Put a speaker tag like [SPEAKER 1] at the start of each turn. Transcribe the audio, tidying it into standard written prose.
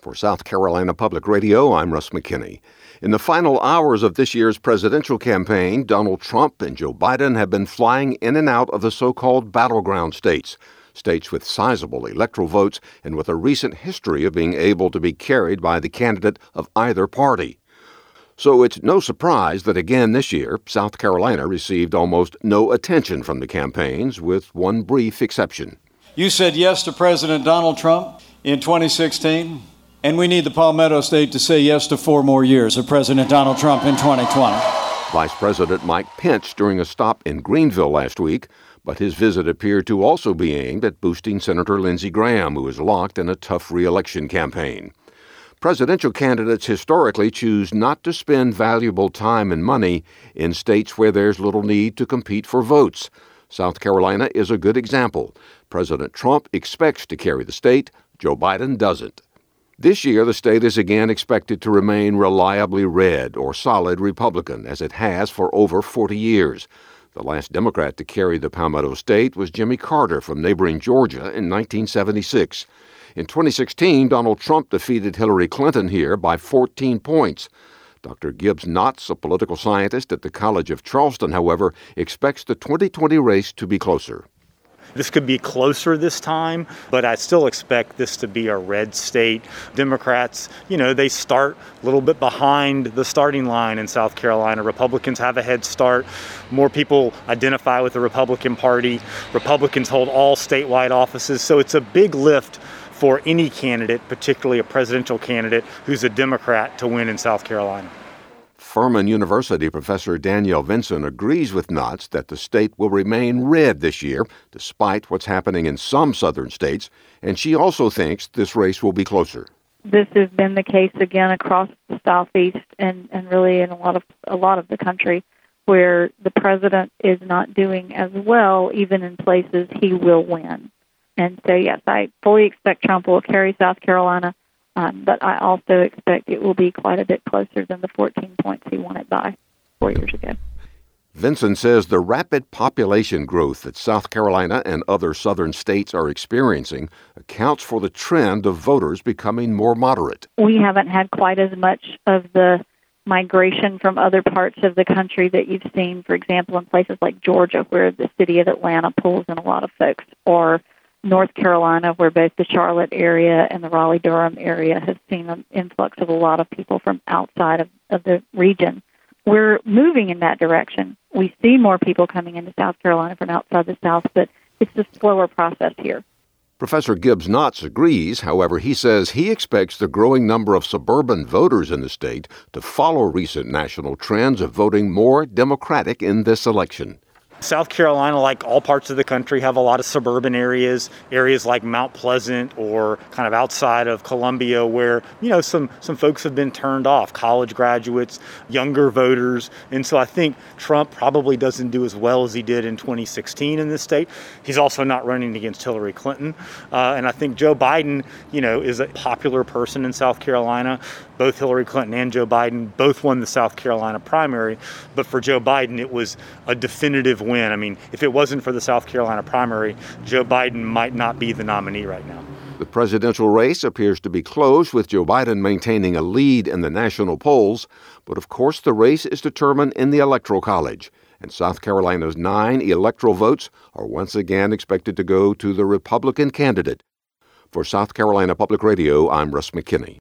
[SPEAKER 1] For South Carolina Public Radio, I'm Russ McKinney. In the final hours of this year's presidential campaign, Donald Trump and Joe Biden have been flying in and out of the so-called battleground states with sizable electoral votes and with a recent history of being able to be carried by the candidate of either party. So it's no surprise that again this year, South Carolina received almost no attention from the campaigns, with one brief exception.
[SPEAKER 2] You said yes to President Donald Trump in 2016, and we need the Palmetto State to say yes to 4 more years of President Donald Trump in 2020.
[SPEAKER 1] Vice President Mike Pence during a stop in Greenville last week, but his visit appeared to also be aimed at boosting Senator Lindsey Graham, who is locked in a tough re-election campaign. Presidential candidates historically choose not to spend valuable time and money in states where there's little need to compete for votes. South Carolina is a good example. President Trump expects to carry the state. Joe Biden doesn't. This year, the state is again expected to remain reliably red or solid Republican, as it has for over 40 years. The last Democrat to carry the Palmetto State was Jimmy Carter from neighboring Georgia in 1976. In 2016, Donald Trump defeated Hillary Clinton here by 14 points. Dr. Gibbs Knotts, a political scientist at the College of Charleston, however, expects the 2020 race to be closer.
[SPEAKER 3] This could be closer this time, but I still expect this to be a red state. Democrats, they start a little bit behind the starting line in South Carolina. Republicans have a head start. More people identify with the Republican Party. Republicans hold all statewide offices, so it's a big lift for any candidate, particularly a presidential candidate who's a Democrat, to win in South Carolina.
[SPEAKER 1] Furman University professor Danielle Vinson agrees with Knotts that the state will remain red this year, despite what's happening in some southern states, and she also thinks this race will be closer.
[SPEAKER 4] This has been the case again across the Southeast and really in a lot of the country, where the president is not doing as well, even in places he will win. And so, yes, I fully expect Trump will carry South Carolina, but I also expect it will be quite a bit closer than the 14 points he won it by 4 years ago.
[SPEAKER 1] Vinson says the rapid population growth that South Carolina and other southern states are experiencing accounts for the trend of voters becoming more moderate.
[SPEAKER 4] We haven't had quite as much of the migration from other parts of the country that you've seen, for example, in places like Georgia, where the city of Atlanta pulls in a lot of folks, or North Carolina, where both the Charlotte area and the Raleigh-Durham area have seen an influx of a lot of people from outside of the region. We're moving in that direction. We see more people coming into South Carolina from outside the South, but it's a slower process here.
[SPEAKER 1] Professor Gibbs Knotts agrees. However, he says he expects the growing number of suburban voters in the state to follow recent national trends of voting more Democratic in this election.
[SPEAKER 3] South Carolina, like all parts of the country, have a lot of suburban areas like Mount Pleasant or kind of outside of Columbia, where, some folks have been turned off, college graduates, younger voters. And so I think Trump probably doesn't do as well as he did in 2016 in this state. He's also not running against Hillary Clinton. And I think Joe Biden, is a popular person in South Carolina. Both Hillary Clinton and Joe Biden both won the South Carolina primary. But for Joe Biden, it was a definitive win. I mean, if it wasn't for the South Carolina primary, Joe Biden might not be the nominee right now.
[SPEAKER 1] The presidential race appears to be close, with Joe Biden maintaining a lead in the national polls. But of course, the race is determined in the Electoral College. And South Carolina's 9 electoral votes are once again expected to go to the Republican candidate. For South Carolina Public Radio, I'm Russ McKinney.